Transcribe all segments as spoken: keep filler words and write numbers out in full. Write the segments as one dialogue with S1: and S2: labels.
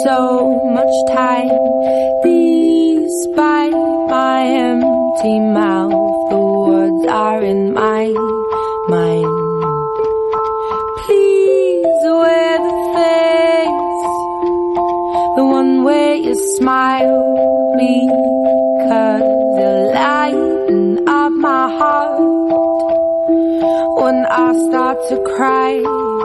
S1: so much time. Despite my empty mouth, the words are in my mind. Please wear the face, the one where you smile, because you lighten up my heart when I start to cry.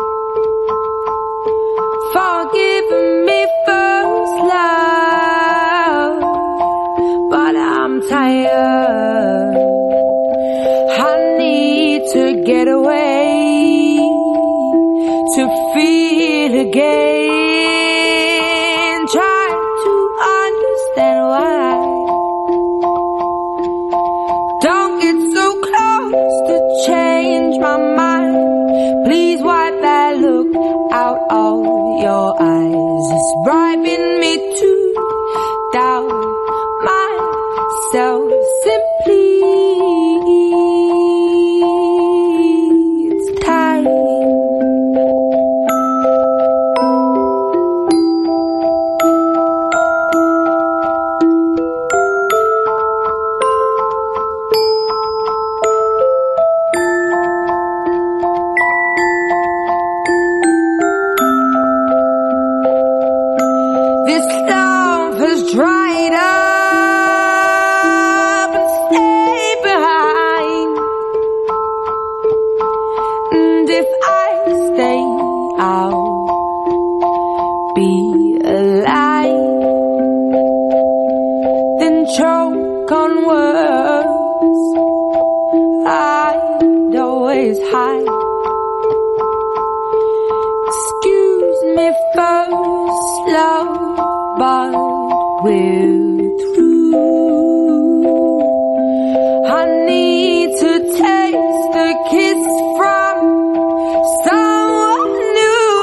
S1: Forgive me first, love, but I'm tired. I need to get away to feel again. Try to understand why. Don't get so close to change my mind. Please wipe that look out of your eyes. It's bribing me to doubt myself simply. It's time. This love has dried up and stayed behind. And if I stay, I'll be alive. Then choke on words I'd always hide. Excuse me first, love, but we're through. I need to taste the kiss from someone new.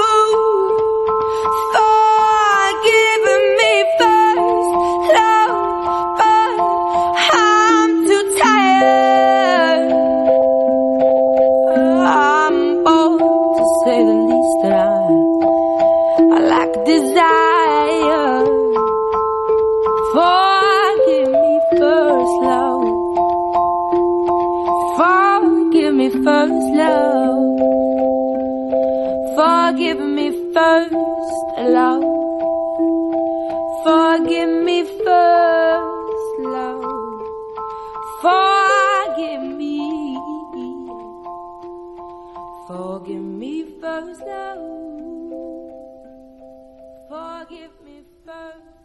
S1: Forgive me first, love, but I'm too tired. I'm bold to say the least, and I, I lack desire. Forgive me first, love. Forgive me first, love. Forgive me first, love. Forgive me first, love. Forgive me. Forgive me first, love. Forgive me first.